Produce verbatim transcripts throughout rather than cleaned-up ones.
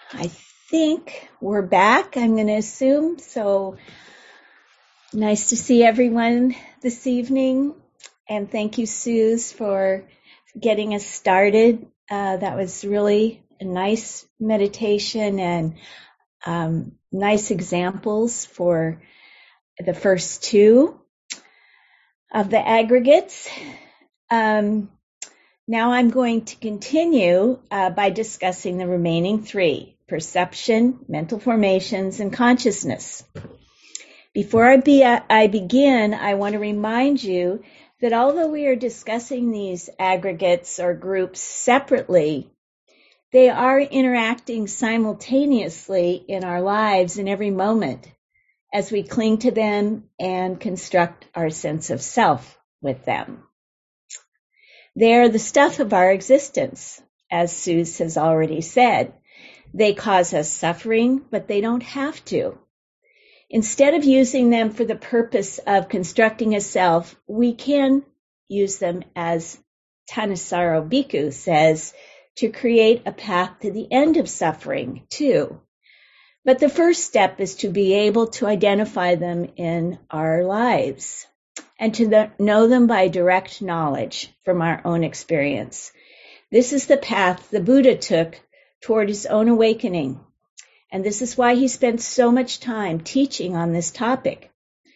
I think we're back, I'm going to assume. So nice to see everyone this evening. And thank you, Suze, for getting us started. Uh, that was really a nice meditation and um, nice examples for the first two of the aggregates. Um, now I'm going to continue uh, by discussing the remaining three: perception, mental formations, and consciousness. Before I, be, I begin, I want to remind you that although we are discussing these aggregates or groups separately, they are interacting simultaneously in our lives in every moment as we cling to them and construct our sense of self with them. They are the stuff of our existence, as Suze has already said. They cause us suffering, but they don't have to. Instead of using them for the purpose of constructing a self, we can use them, as Thanissaro Bhikkhu says, to create a path to the end of suffering too. But the first step is to be able to identify them in our lives and to the, know them by direct knowledge from our own experience. This is the path the Buddha took toward his own awakening. And this is why he spent so much time teaching on this topic.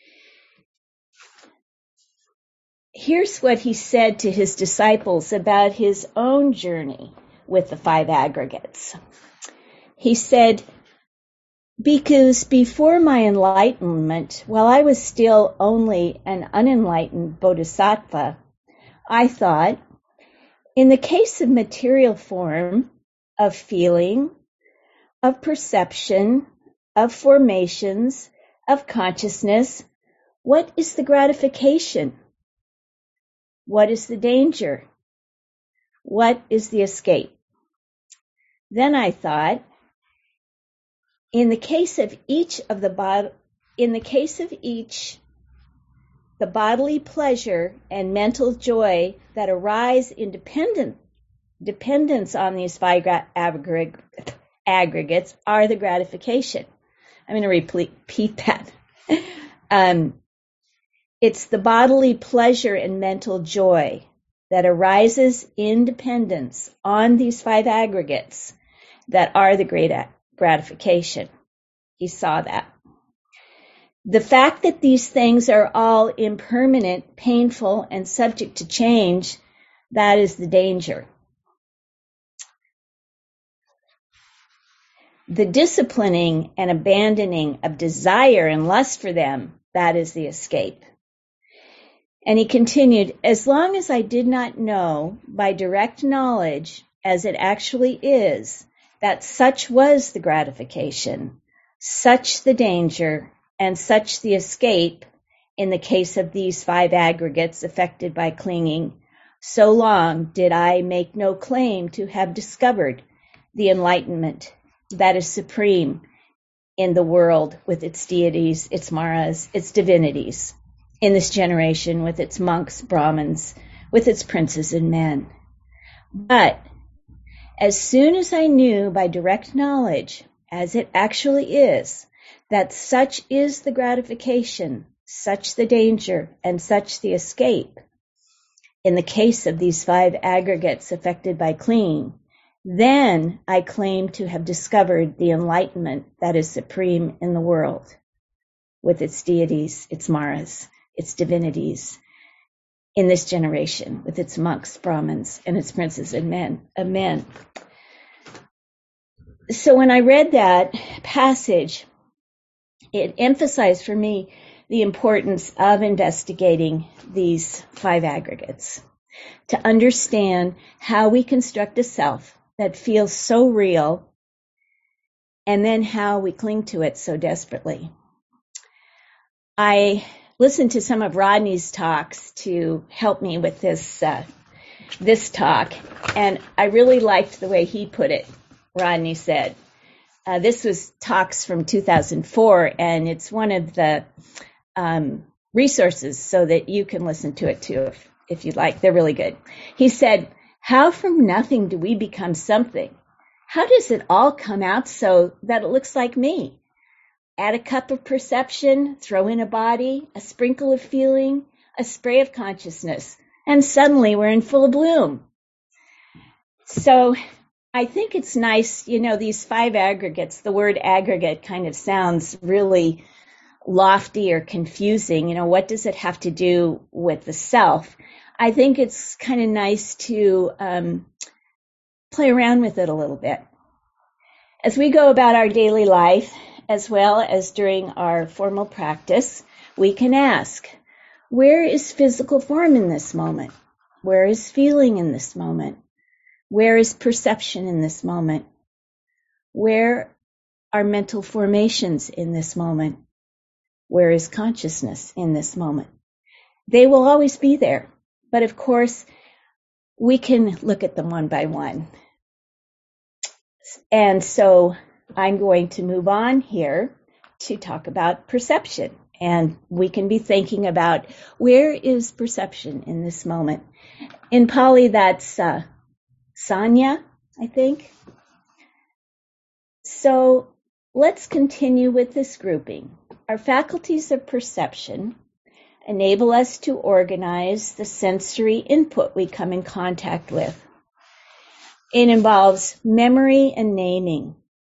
Here's what he said to his disciples about his own journey with the five aggregates. He said, "Bhikkhus, before my enlightenment, while I was still only an unenlightened bodhisattva, I thought, in the case of material form, of feeling, of perception, of formations, of consciousness, what is the gratification? What is the danger? What is the escape?" Then I thought, in the case of each of the bod- in the case of each, the bodily pleasure and mental joy that arise in dependent, dependence on these five aggregates aggregates are the gratification. I'm going to repeat, repeat that. um, it's the bodily pleasure and mental joy that arises in dependence on these five aggregates that are the great gratification. He saw that. The fact that these things are all impermanent, painful, and subject to change, that is the danger. The disciplining and abandoning of desire and lust for them, that is the escape. And he continued, as long as I did not know by direct knowledge, as it actually is, that such was the gratification, such the danger, and such the escape in the case of these five aggregates affected by clinging, so long did I make no claim to have discovered the enlightenment that is supreme in the world with its deities, its maras, its divinities, in this generation with its monks, Brahmins, with its princes and men. But as soon as I knew by direct knowledge, as it actually is, that such is the gratification, such the danger, and such the escape, in the case of these five aggregates affected by clinging, then I claim to have discovered the enlightenment that is supreme in the world, with its deities, its maras, its divinities, in this generation, with its monks, Brahmins, and its princes and men, of men. So when I read that passage, it emphasized for me the importance of investigating these five aggregates, to understand how we construct a self that feels so real, and then how we cling to it so desperately. I listened to some of Rodney's talks to help me with this uh, this talk, and I really liked the way he put it. Rodney said, uh, this was talks from two thousand four, and it's one of the um, resources so that you can listen to it too if, if you'd like. They're really good. He said, how from nothing do we become something? how does it all come out so that it looks like me? Add a cup of perception, throw in a body, a sprinkle of feeling, a spray of consciousness, and suddenly we're in full bloom. So I think it's nice, you know, these five aggregates, the word aggregate kind of sounds really lofty or confusing. You know, what does it have to do with the self? I think it's kind of nice to um, play around with it a little bit. As we go about our daily life, as well as during our formal practice, we can ask, where is physical form in this moment? Where is feeling in this moment? Where is perception in this moment? Where are mental formations in this moment? Where is consciousness in this moment? They will always be there, but of course, we can look at them one by one. And so I'm going to move on here to talk about perception. And we can be thinking about, where is perception in this moment? In Pali, that's uh, sanya, I think. So let's continue with this grouping. Our faculties of perception enable us to organize the sensory input we come in contact with. It involves memory and naming.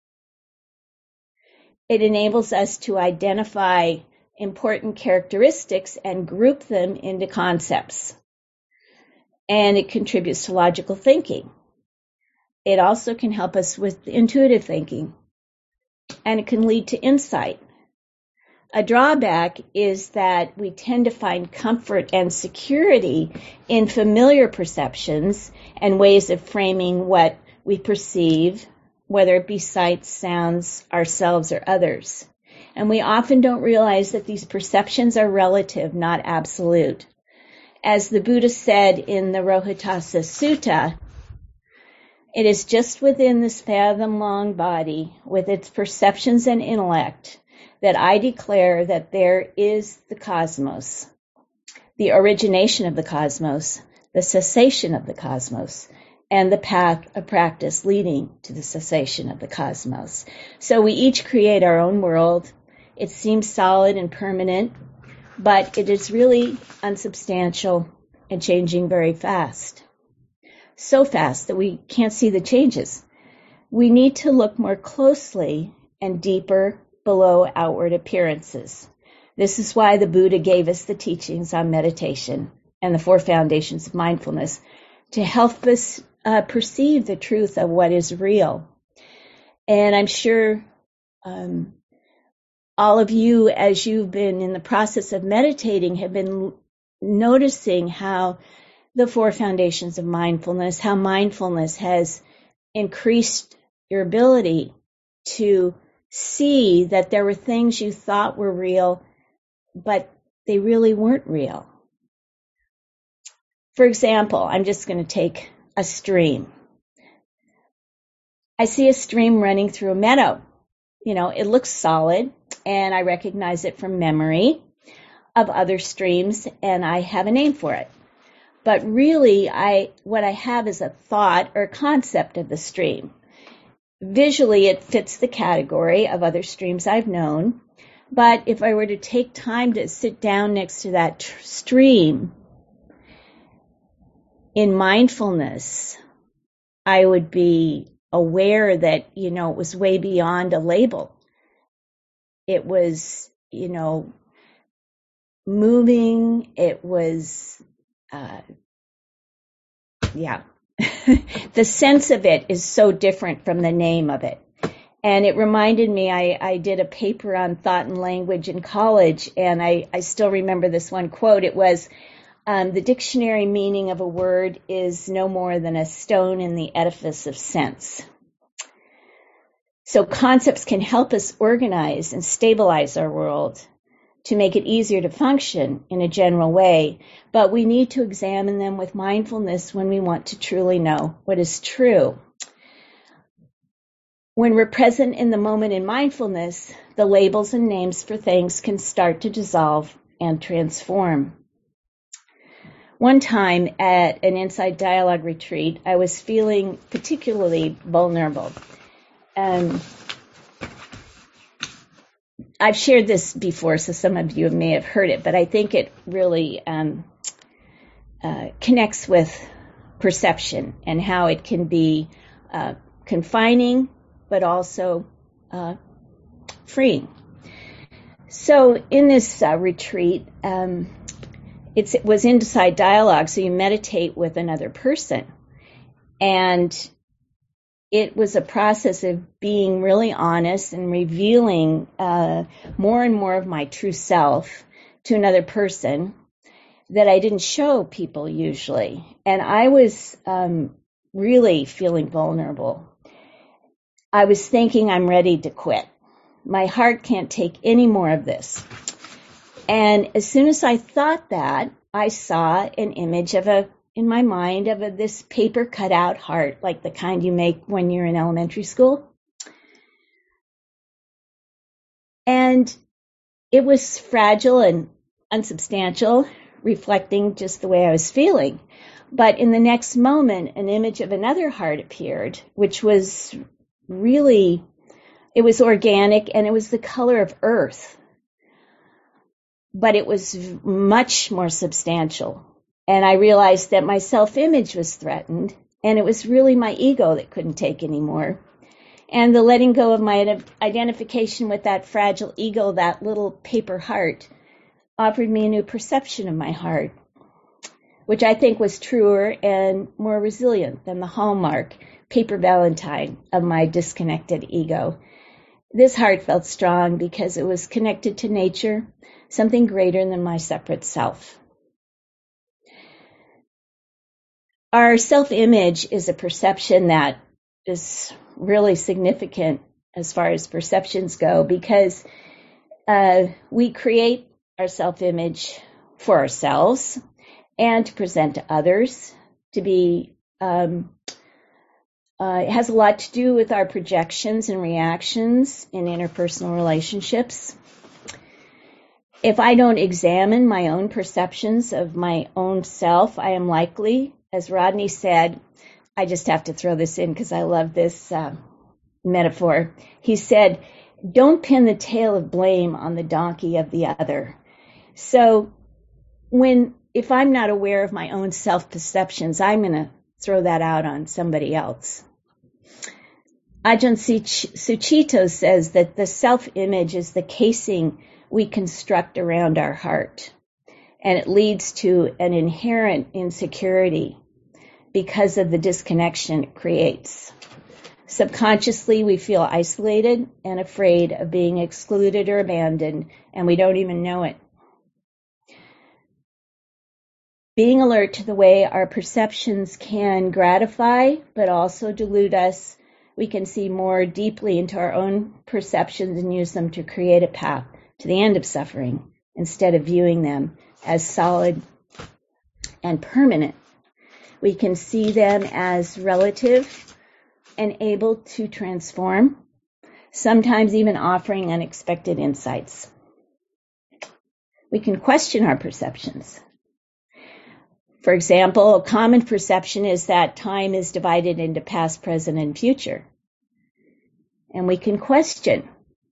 It enables us to identify important characteristics and group them into concepts. And it contributes to logical thinking. It also can help us with intuitive thinking. And it can lead to insight. A drawback is that we tend to find comfort and security in familiar perceptions and ways of framing what we perceive, whether it be sights, sounds, ourselves, or others. And we often don't realize that these perceptions are relative, not absolute. As the Buddha said in the Rohitassa Sutta, it is just within this fathom-long body, with its perceptions and intellect, that I declare that there is the cosmos, the origination of the cosmos, the cessation of the cosmos, and the path of practice leading to the cessation of the cosmos. So we each create our own world. It seems solid and permanent, but it is really unsubstantial and changing very fast. So fast that we can't see the changes. We need to look more closely and deeper below outward appearances. This is why the Buddha gave us the teachings on meditation and the four foundations of mindfulness, to help us uh, perceive the truth of what is real. And I'm sure um, all of you, as you've been in the process of meditating, have been noticing how the four foundations of mindfulness, how mindfulness has increased your ability to see that there were things you thought were real, but they really weren't real. For example, I'm just going to take a stream. I see a stream running through a meadow. You know, it looks solid, and I recognize it from memory of other streams, and I have a name for it. But really, I what I have is a thought or concept of the stream. Visually, it fits the category of other streams I've known. But if I were to take time to sit down next to that tr- stream in mindfulness, I would be aware that, you know, it was way beyond a label. It was, you know, moving. It was, uh, yeah. The sense of it is so different from the name of it. And it reminded me, I, I did a paper on thought and language in college, and I, I still remember this one quote. It was, um, the dictionary meaning of a word is no more than a stone in the edifice of sense. So concepts can help us organize and stabilize our world to make it easier to function in a general way, but we need to examine them with mindfulness when we want to truly know what is true. When we're present in the moment in mindfulness, the labels and names for things can start to dissolve and transform. One time at an Inside Dialogue retreat, I was feeling particularly vulnerable. um, I've shared this before, so some of you may have heard it, but I think it really um, uh, connects with perception and how it can be uh, confining, but also uh, freeing. So in this uh, retreat, um, it's, it was inside dialogue, so you meditate with another person. And it was a process of being really honest and revealing uh, more and more of my true self to another person that I didn't show people usually. And I was um, really feeling vulnerable. I was thinking I'm ready to quit. My heart can't take any more of this. And as soon as I thought that, I saw an image of a in my mind of a, this paper cutout heart, like the kind you make when you're in elementary school. And it was fragile and unsubstantial, reflecting just the way I was feeling. But in the next moment, an image of another heart appeared, which was really, it was organic and it was the color of earth. But it was much more substantial. And I realized that my self-image was threatened, and it was really my ego that couldn't take anymore. And the letting go of my identification with that fragile ego, that little paper heart, offered me a new perception of my heart, which I think was truer and more resilient than the hallmark paper valentine of my disconnected ego. This heart felt strong because it was connected to nature, something greater than my separate self. Our self-image is a perception that is really significant as far as perceptions go, because uh, we create our self-image for ourselves and to present to others, to be, um, uh, it has a lot to do with our projections and reactions in interpersonal relationships. If I don't examine my own perceptions of my own self, I am likely, as Rodney said, I just have to throw this in because I love this uh, metaphor. He said, don't pin the tail of blame on the donkey of the other. So when, if I'm not aware of my own self-perceptions, I'm going to throw that out on somebody else. Ajahn Sucitto says that the self-image is the casing we construct around our heart, and it leads to an inherent insecurity because of the disconnection it creates. Subconsciously, we feel isolated and afraid of being excluded or abandoned, and we don't even know it. Being alert to the way our perceptions can gratify but also delude us, we can see more deeply into our own perceptions and use them to create a path to the end of suffering instead of viewing them as solid and permanent. We can see them as relative and able to transform, sometimes even offering unexpected insights. We can question our perceptions. For example, a common perception is that time is divided into past, present, and future. And we can question,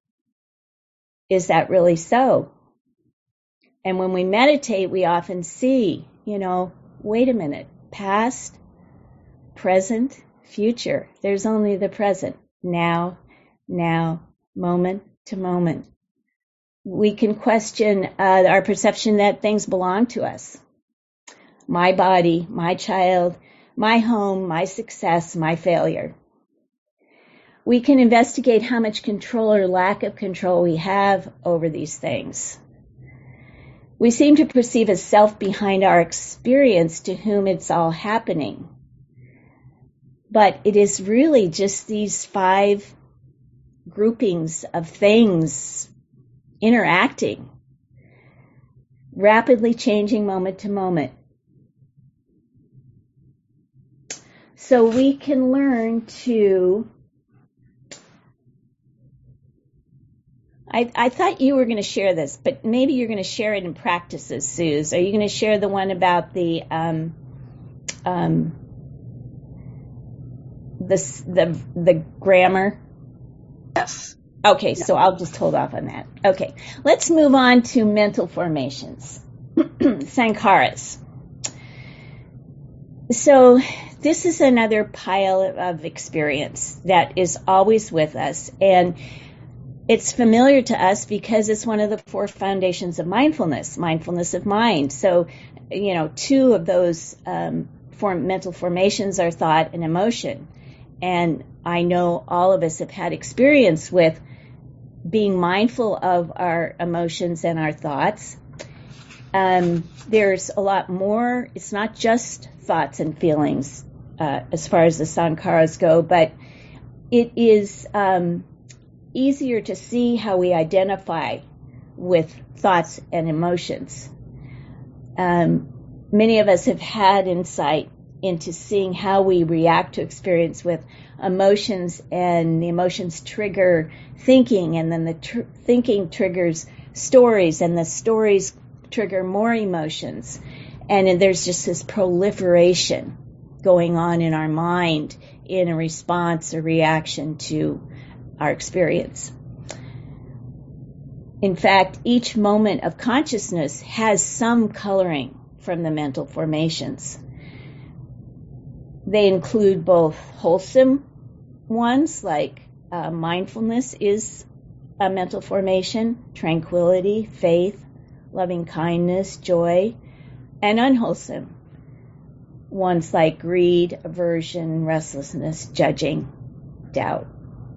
is that really so? And when we meditate, we often see, you know, wait a minute, past, present, future. There's only the present, now, now, moment to moment. We can question uh, our perception that things belong to us. My body, my child, my home, my success, my failure. We can investigate how much control or lack of control we have over these things. We seem to perceive a self behind our experience to whom it's all happening. But it is really just these five groupings of things interacting, rapidly changing moment to moment. So we can learn to, I, I thought you were going to share this, but maybe you're going to share it in practices, Suze. Are you going to share the one about the, um, um, the, the, the grammar Yes. Okay, so I'll just hold off on that. Okay, let's move on to mental formations, sankharas. So this is another pile of experience that is always with us, and it's familiar to us because it's one of the four foundations of mindfulness, mindfulness of mind. So, you know, two of those um, form, mental formations are thought and emotion. And I know all of us have had experience with being mindful of our emotions and our thoughts. Um, there's a lot more. It's not just thoughts and feelings uh, as far as the sankharas go, but it is um, easier to see how we identify with thoughts and emotions. Um, many of us have had insight into seeing how we react to experience with emotions, and the emotions trigger thinking, and then the tr- thinking triggers stories, and the stories trigger more emotions. And there's just this proliferation going on in our mind in a response or reaction to our experience. In fact, each moment of consciousness has some coloring from the mental formations. They include both wholesome ones, like uh, mindfulness is a mental formation, tranquility, faith, loving kindness, joy, and unwholesome ones like greed, aversion, restlessness, judging, doubt.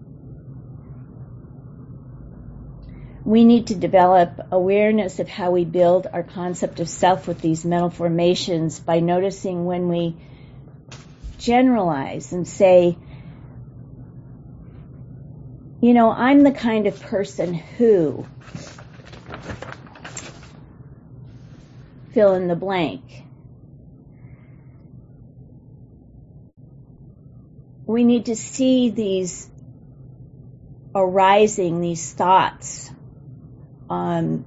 We need to develop awareness of how we build our concept of self with these mental formations by noticing when we generalize and say, you know, I'm the kind of person who, fill in the blank. We need to see these arising, these thoughts. Um,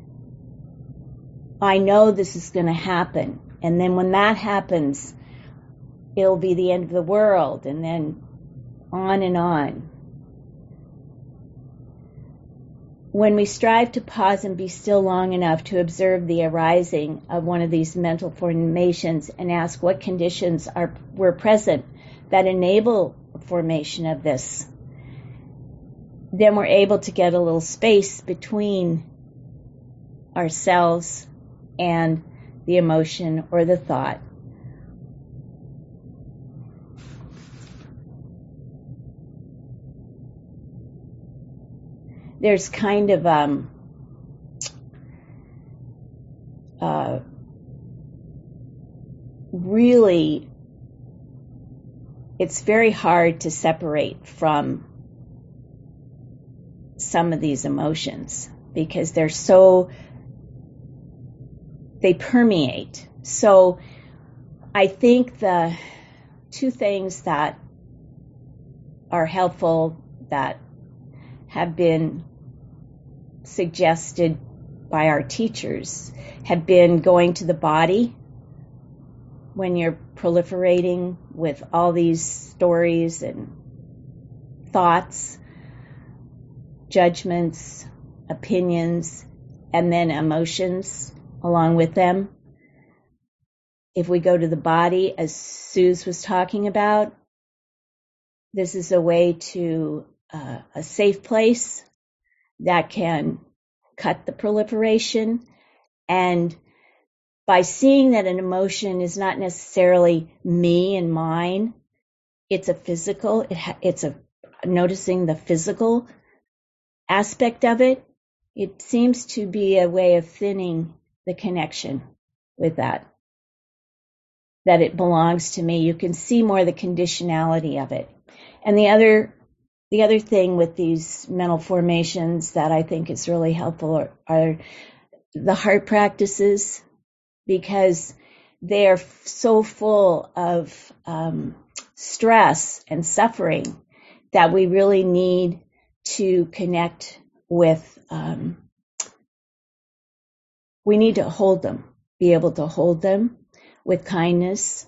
I know this is going to happen. And then when that happens, it'll be the end of the world. And then on and on. When we strive to pause and be still long enough to observe the arising of one of these mental formations and ask what conditions are were present that enable formation of this, then we're able to get a little space between ourselves and the emotion or the thought. There's kind of um, uh, really, it's very hard to separate from some of these emotions because they're so, they permeate. So I think the two things that are helpful that have been suggested by our teachers have been going to the body when you're proliferating with all these stories and thoughts, judgments, opinions, and then emotions along with them. If we go to the body, as Suze was talking about, this is a way to uh, a safe place that can cut the proliferation. And by seeing that an emotion is not necessarily me and mine, it's a physical, it ha- it's a noticing the physical aspect of it, it seems to be a way of thinning the connection with that, that it belongs to me. You can see more the conditionality of it. And the other The other thing with these mental formations that I think is really helpful are, are the heart practices, because they are so full of um, stress and suffering that we really need to connect with, um, we need to hold them, be able to hold them with kindness,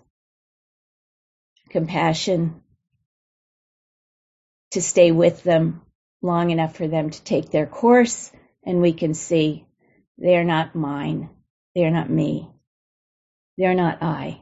compassion, to stay with them long enough for them to take their course, and we can see they're not mine, they're not me, they're not I.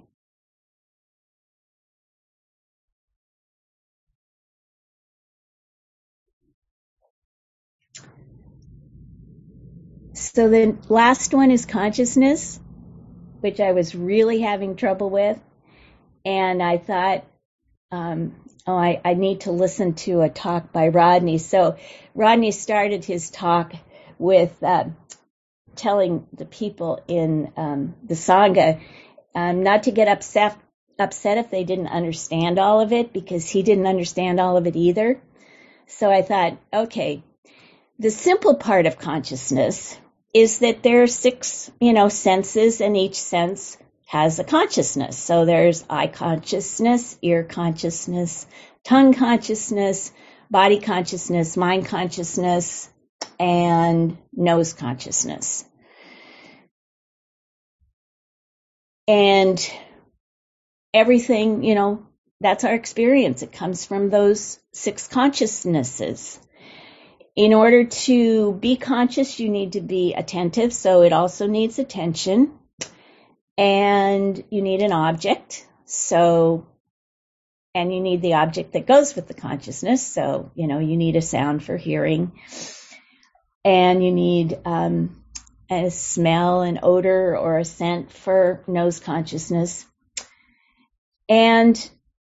So the last one is consciousness, which I was really having trouble with. And I thought, um, oh, I, I need to listen to a talk by Rodney. So Rodney started his talk with uh, telling the people in um, the Sangha um, not to get upset, upset if they didn't understand all of it, because he didn't understand all of it either. So I thought, okay, the simple part of consciousness is that there are six, you know, senses, and each sense has a consciousness. So there's eye consciousness, ear consciousness, tongue consciousness, body consciousness, mind consciousness, and nose consciousness. And everything, you know, that's our experience. It comes from those six consciousnesses. In order to be conscious, you need to be attentive, so it also needs attention. And you need an object, so, and you need the object that goes with the consciousness. So, you know, you need a sound for hearing, and you need um, a smell, an odor, or a scent for nose consciousness. And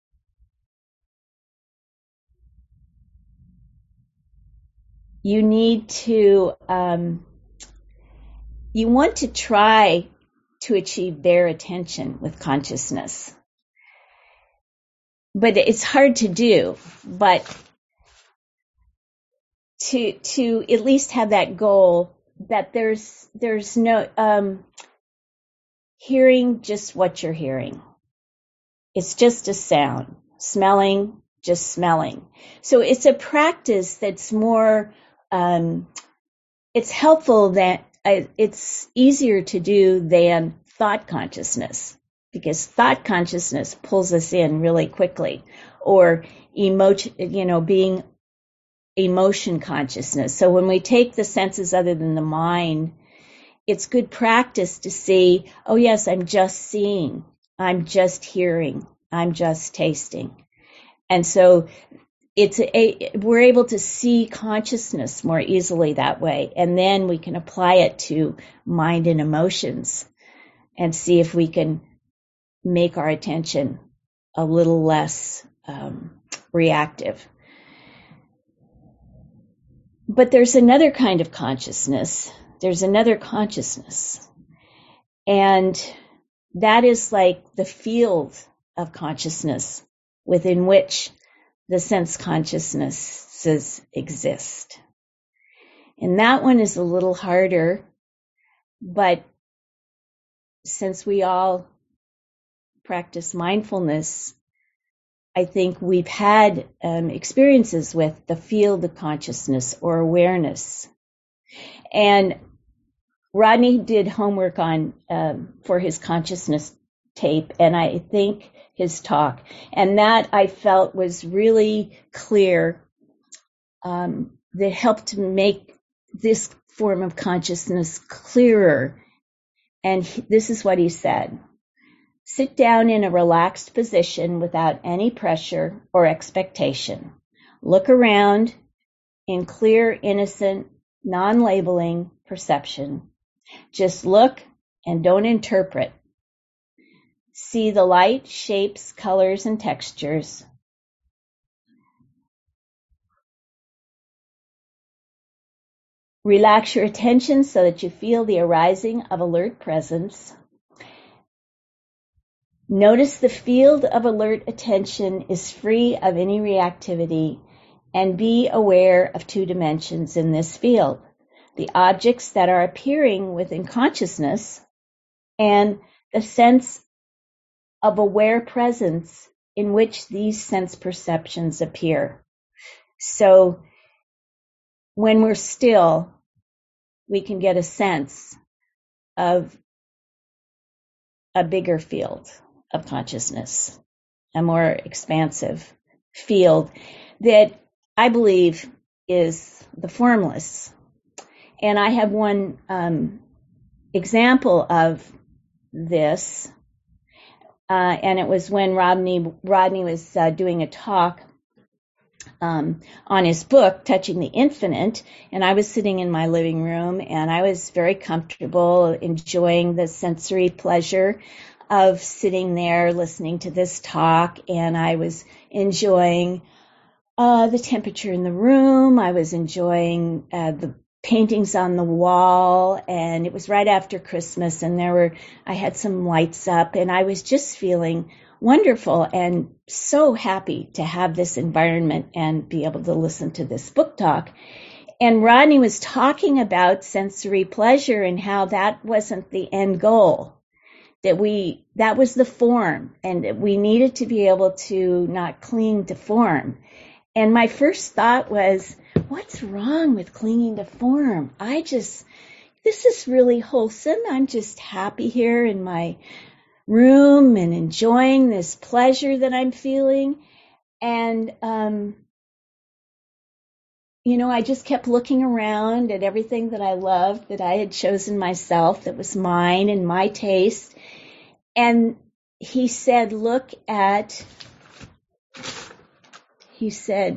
you need to, um, you want to try to achieve bare attention with consciousness. But it's hard to do, but to to at least have that goal that there's there's no um, hearing just what you're hearing. It's just a sound. Smelling, just smelling. So it's a practice that's more, um, it's helpful that uh, it's easier to do than thought consciousness, because thought consciousness pulls us in really quickly, or emotion, you know, being emotion consciousness. So when we take the senses other than the mind, it's good practice to see, oh yes, I'm just seeing, I'm just hearing, I'm just tasting. And so it's a, we're able to see consciousness more easily that way. And then we can apply it to mind and emotions and see if we can make our attention a little less um, reactive. But there's another kind of consciousness. There's another consciousness. And that is like the field of consciousness within which the sense consciousnesses exist. And that one is a little harder, but since we all practice mindfulness, I think we've had um, experiences with the field of consciousness or awareness. And Rodney did homework on um, for his consciousness tape, and I think his talk, and that I felt was really clear. Um, that helped make this form of consciousness clearer. And he, this is what he said: sit down in a relaxed position without any pressure or expectation. Look around in clear, innocent, non-labeling perception. Just look and don't interpret. See the light, shapes, colors, and textures. Relax your attention so that you feel the arising of alert presence. Notice the field of alert attention is free of any reactivity, and be aware of two dimensions in this field: the objects that are appearing within consciousness and the sense of aware presence in which these sense perceptions appear. So when we're still, we can get a sense of a bigger field of consciousness, a more expansive field that I believe is the formless. And I have one um, example of this, uh, and it was when Rodney, Rodney was uh, doing a talk um, on his book, Touching the Infinite, and I was sitting in my living room, and I was very comfortable, enjoying the sensory pleasure of sitting there listening to this talk, and I was enjoying uh, the temperature in the room. I was enjoying uh, the paintings on the wall, and it was right after Christmas, and there were, I had some lights up, and I was just feeling wonderful and so happy to have this environment and be able to listen to this book talk. And Rodney was talking about sensory pleasure and how that wasn't the end goal, that we, that was the form, and that we needed to be able to not cling to form. And my first thought was, what's wrong with clinging to form? I just, this is really wholesome. I'm just happy here in my room and enjoying this pleasure that I'm feeling. And, um, you know, I just kept looking around at everything that I loved, that I had chosen myself, that was mine and my taste. And he said, look at, he said,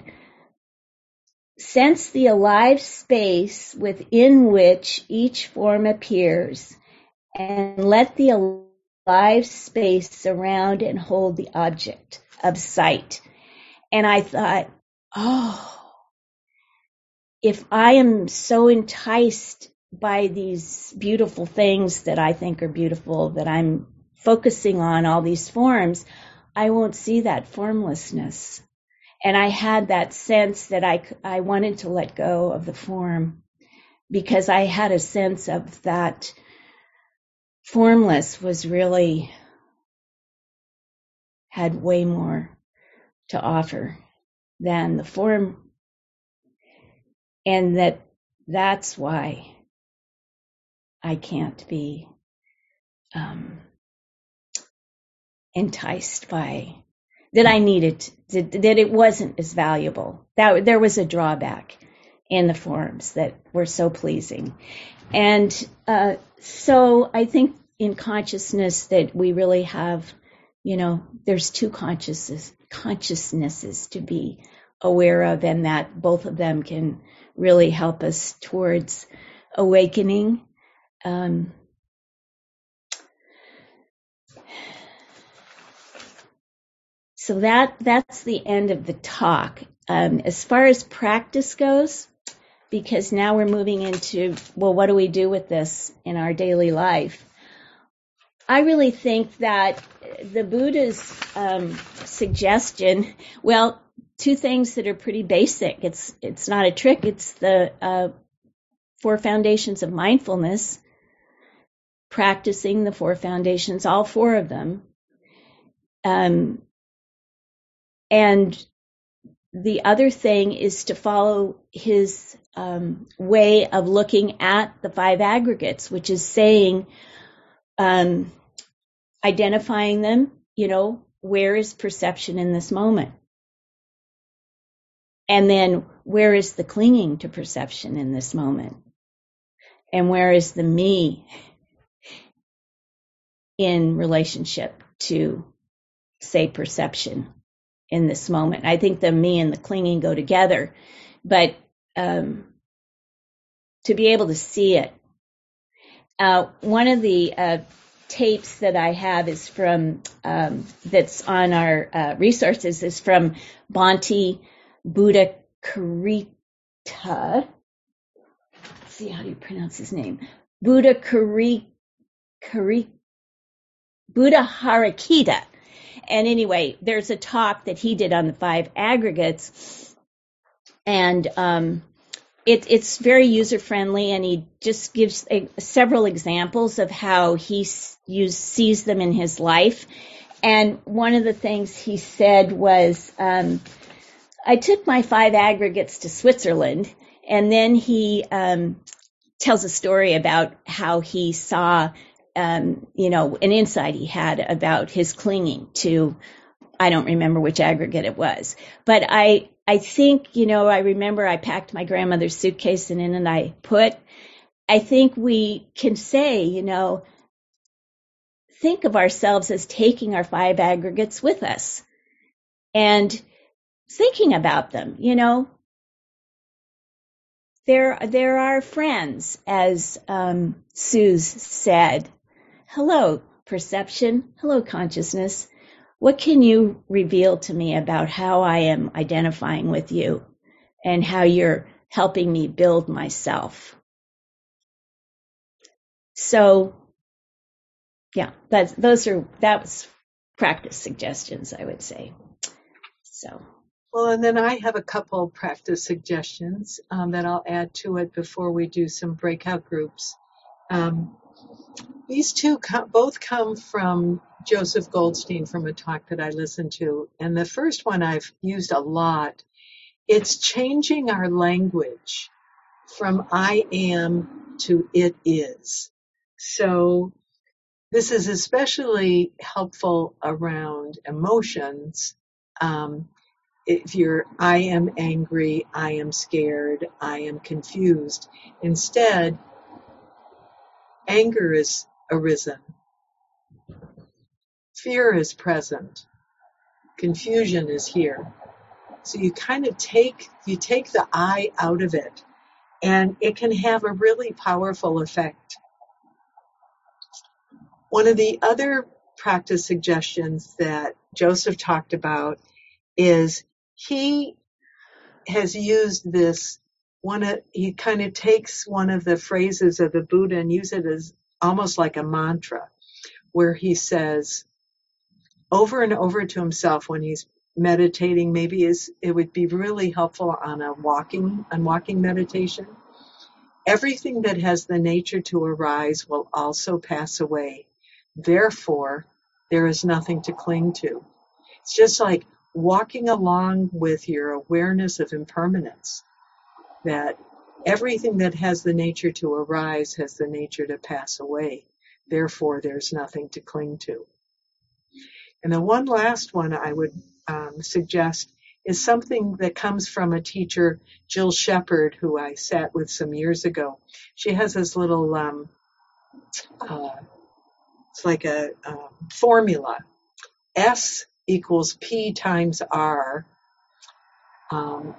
sense the alive space within which each form appears, and let the alive space surround and hold the object of sight. And I thought, oh, if I am so enticed by these beautiful things that I think are beautiful, that I'm focusing on all these forms, I won't see that formlessness. And I had that sense that I, I wanted to let go of the form, because I had a sense of that formless was really, had way more to offer than the form. And that that's why I can't be um, enticed by, that I needed, that, that it wasn't as valuable. That there was a drawback in the forms that were so pleasing. And uh, so I think in consciousness that we really have, you know, there's two consciousnesses, consciousnesses to be aware of, and that both of them can really help us towards awakening. Um, so that that's the end of the talk. Um, as far as practice goes, because now we're moving into, well, what do we do with this in our daily life? I really think that the Buddha's um, suggestion, well, two things that are pretty basic. It's it's not a trick. It's the uh, four foundations of mindfulness, practicing the four foundations, all four of them. Um, and the other thing is to follow his um, way of looking at the five aggregates, which is saying, um, identifying them, you know, where is perception in this moment? And then where is the clinging to perception in this moment? And where is the me in relationship to, say, perception in this moment? I think the me and the clinging go together, but um, to be able to see it. Uh, one of the uh, tapes that I have is from, um, that's on our uh, resources, is from Bhante Buddha Karita. Let's see, how do you pronounce his name? Buddha Kari, Kari, Buddha Harakita. And anyway, there's a talk that he did on the five aggregates, and um, it, it's very user-friendly, and he just gives a, several examples of how he use, sees them in his life. And one of the things he said was, um, I took my five aggregates to Switzerland, and then he um, tells a story about how he saw, um, you know, an insight he had about his clinging to I don't remember which aggregate it was, but I, I think, you know, I remember I packed my grandmother's suitcase and in and I put, I think we can say, you know, think of ourselves as taking our five aggregates with us and thinking about them, you know, they're, they're our friends, as um, Suze said. Hello, perception. Hello, consciousness. What can you reveal to me about how I am identifying with you and how you're helping me build myself? So, yeah, that's, those are, that was practice suggestions, I would say. So. Well, and then I have a couple practice suggestions um, that I'll add to it before we do some breakout groups. Um, these two co- both come from Joseph Goldstein from a talk that I listened to. And the first one I've used a lot. It's changing our language from I am to it is. So this is especially helpful around emotions. Um, if you're, I am angry, I am scared, I am confused. Instead, anger is arisen. Fear is present. Confusion is here. So you kind of take, you take the I out of it, and it can have a really powerful effect. One of the other practice suggestions that Joseph talked about is he has used this one of, he kind of takes one of the phrases of the Buddha and uses it as almost like a mantra, where he says over and over to himself when he's meditating. Maybe is it would be really helpful on a walking on walking meditation. Everything that has the nature to arise will also pass away. Therefore, there is nothing to cling to. It's just like walking along with your awareness of impermanence, that everything that has the nature to arise has the nature to pass away. Therefore, there's nothing to cling to. And the one last one I would um, suggest is something that comes from a teacher, Jill Shepard, who I sat with some years ago. She has this little, um, uh, it's like a um, formula. S equals P times R. Um,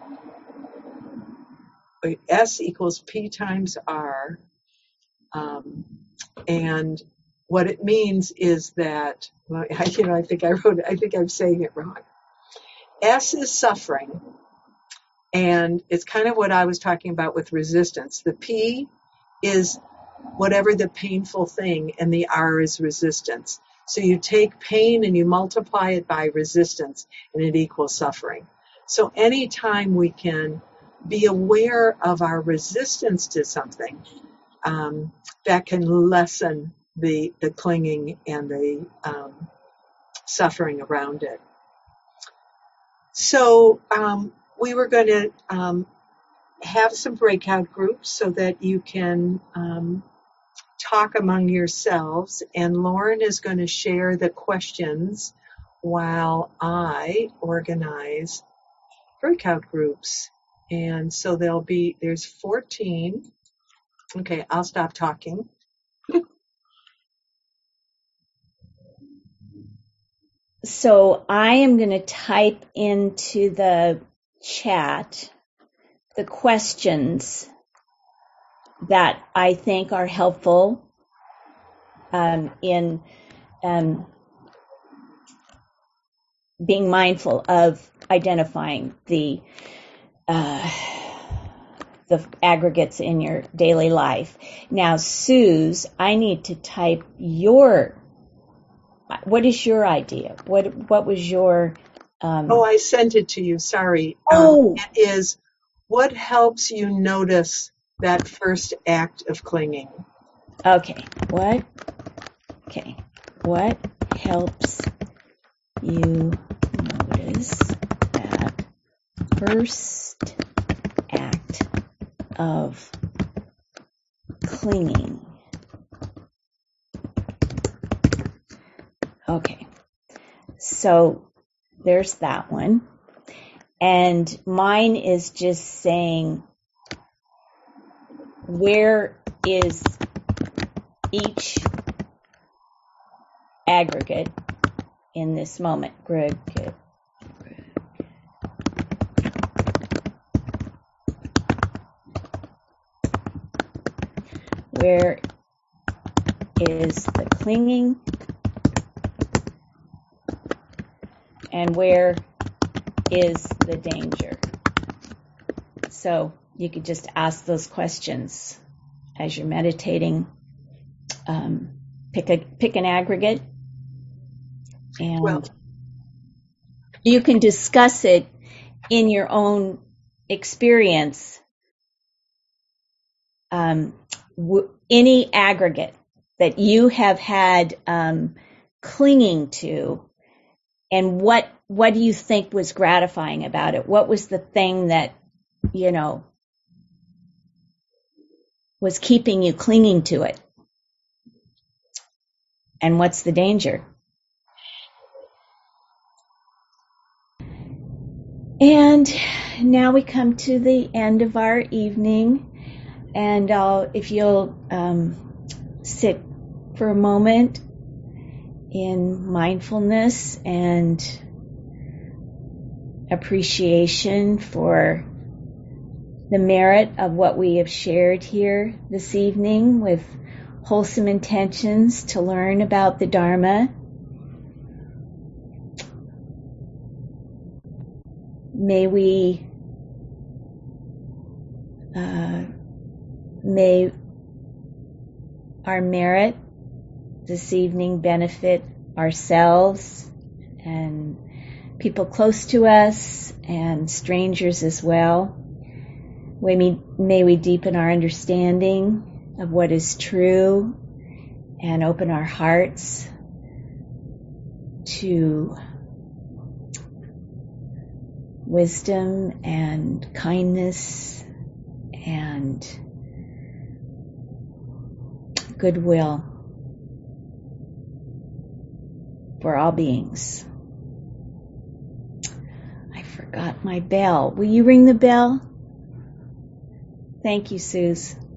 S equals P times R. Um, and what it means is that, well, I, you know, I think I wrote it, I think I'm saying it wrong. S is suffering, and it's kind of what I was talking about with resistance. The P is whatever the painful thing, and the R is resistance. So you take pain and you multiply it by resistance, and it equals suffering. So anytime we can be aware of our resistance to something, um, that can lessen the the clinging and the um, suffering around it. So um, we were going to um, have some breakout groups so that you can um, talk among yourselves, and Lauren is going to share the questions while I organize breakout groups. And so there'll be, there's fourteen. Okay, I'll stop talking. So I am going to type into the chat the questions that I think are helpful um, in um, being mindful of identifying the uh, the aggregates in your daily life. Now, Suze, I need to type your. What is your idea? What what was your? Um, Oh, I sent it to you. Sorry. oh, Um, it is, what helps you notice that first act of clinging? okay. What? Okay. What helps you notice that first act of clinging? Okay. So there's that one. And mine is just saying, where is each aggregate in this moment? Good, good. Where is the clinging? And where is the danger? So you could just ask those questions as you're meditating. Um, pick a pick an aggregate, and Well, you can discuss it in your own experience. Um, w- any aggregate that you have had um, clinging to, and what what do you think was gratifying about it? What was the thing that, you know, was keeping you clinging to it? And what's the danger? And now we come to the end of our evening. And I'll, if you'll um, sit for a moment in mindfulness and appreciation for the merit of what we have shared here this evening, with wholesome intentions to learn about the Dharma. May we, uh, may our merit this evening benefit ourselves and people close to us and strangers as well. May we, may we deepen our understanding of what is true and open our hearts to wisdom and kindness and goodwill for all beings. I forgot my bell. Will you ring the bell? Thank you, Suze.